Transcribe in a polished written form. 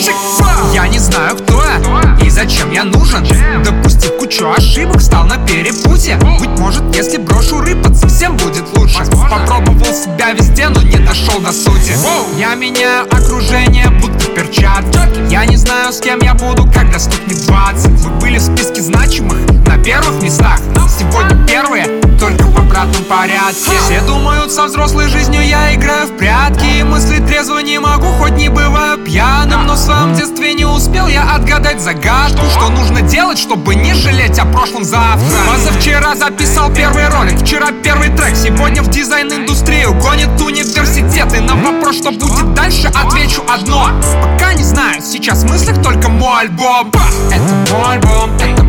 Я не знаю, кто я и зачем я нужен. Допустив кучу ошибок, стал на перепуте. Быть может, если брошу рыпаться, всем будет лучше. Попробовал себя везде, но не дошел до сути. Я меняю окружение, будто перчатки. Я не знаю, с кем я буду, когда стукнет 20. Вы были в списке значимых на первых местах. Сегодня первые, только в обратном порядке. Все думают, со взрослой жизнью я играю в прятки. И мысли трезво не могу, хоть не бываю пьяным. Но в своем детстве не успел я отгадать загадку. Что нужно делать, чтобы не жалеть о прошлом завтра. Позавчера записал первый ролик, вчера первый трек. Сегодня в дизайн-индустрию гонит университет. И на вопрос, что будет дальше, отвечу одно: пока не знаю, сейчас в мыслях только мой альбом. Это мой альбом, это